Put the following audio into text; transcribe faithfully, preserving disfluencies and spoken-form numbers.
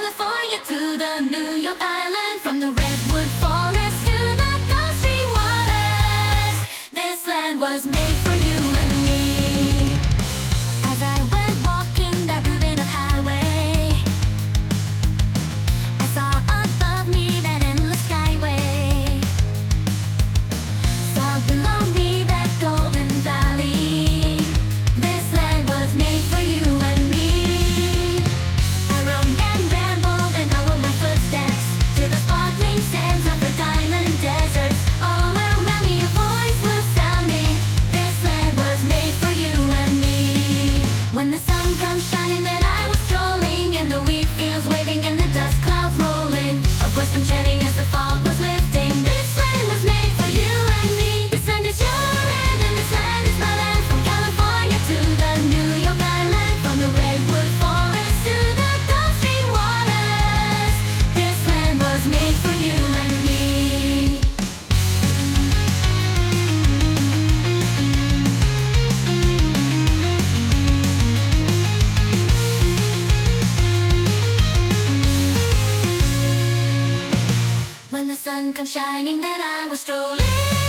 California to the New York Island, from the redwood forest to the Gulf Stream waters. This land was made for you and me. As I went walking that Rubin highway, I saw above me that endless skyway. Saw below me that golden valley. This land was made for you and me. I roamed and rambled and followed my footsteps to the sparkling sands of the diamond deserts. All around me a voice was sounding. This land was made for you and me. When the sun comes shining, then I was strolling in the wheat fields, waving and the dust clouds rolling. A voice from chanting as the fog was lifting. This land was made for you and me. This land is your land and this land is my land. From California to the New York Island, from the redwood forest to the Gulf Stream waters. This land was made for you and me. When the sun comes shining, then I was strolling